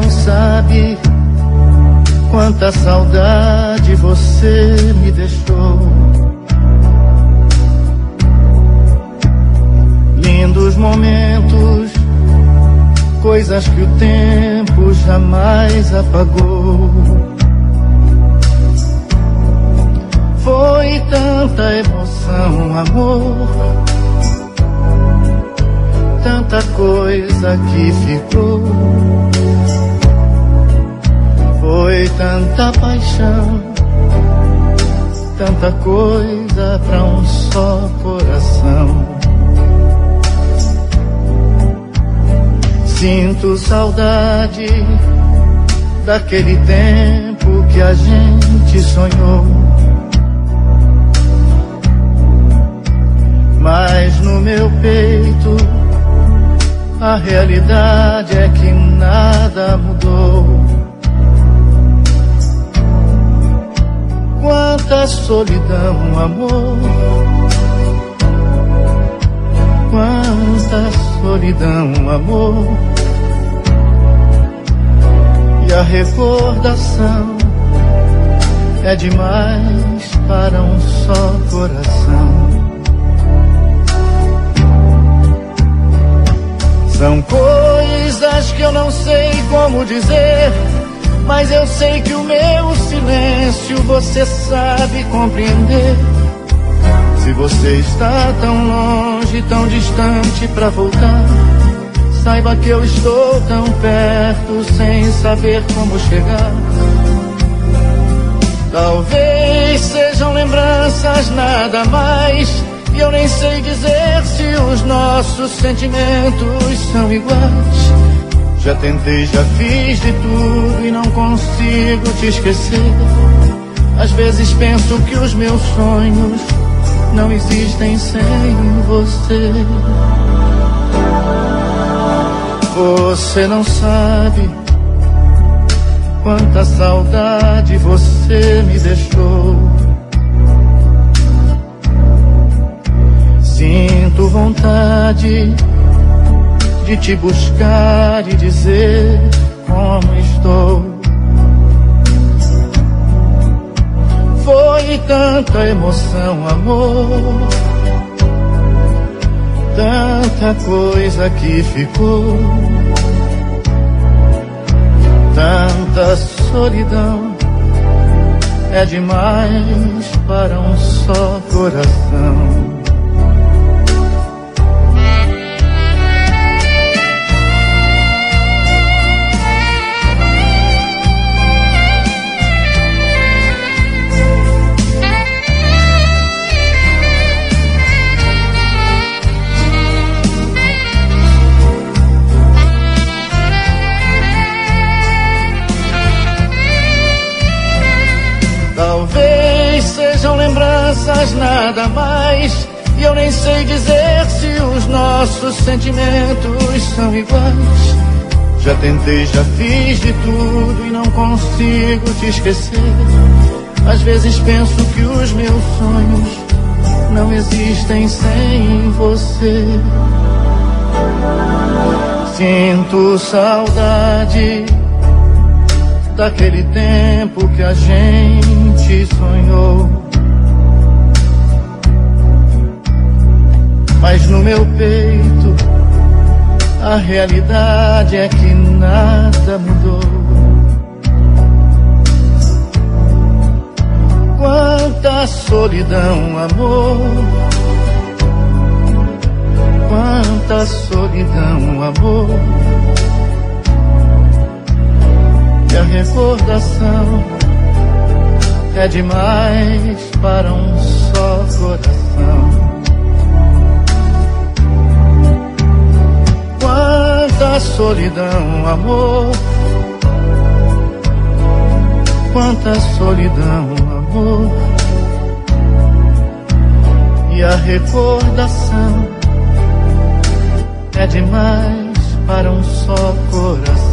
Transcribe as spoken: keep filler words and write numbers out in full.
não sabe quanta saudade você me deixou. Lindos momentos, coisas que o tempo jamais apagou. Foi tanta emoção, amor, tanta coisa que ficou. Foi tanta paixão, tanta coisa pra um só coração. Sinto saudade daquele tempo que a gente sonhou. Mas no meu peito a realidade é que nada mudou. Quanta solidão, amor, quanta solidão, amor. E a recordação é demais para um só coração. São coisas que eu não sei como dizer, mas eu sei que o meu silêncio você sabe compreender. Se você está tão longe, tão distante pra voltar, saiba que eu estou tão perto sem saber como chegar. Talvez sejam lembranças, nada mais, e eu nem sei dizer se os nossos sentimentos são iguais. Já tentei, já fiz de tudo e não consigo te esquecer. Às vezes penso que os meus sonhos não existem sem você. Você não sabe quanta saudade você me deixou. Sinto vontade de te buscar e dizer como estou. Foi tanta emoção, amor, tanta coisa que ficou, tanta solidão, é demais para um só coração. Talvez sejam lembranças, nada mais, e eu nem sei dizer se os nossos sentimentos são iguais. Já tentei, já fiz de tudo e não consigo te esquecer. Às vezes penso que os meus sonhos não existem sem você. Sinto saudade daquele tempo que a gente sonhou. Mas no meu peito a realidade é que nada mudou. Quanta solidão, amor, quanta solidão, amor. E a recordação é demais para um só coração. Quanta solidão, amor, quanta solidão, amor. E a recordação é demais para um só coração.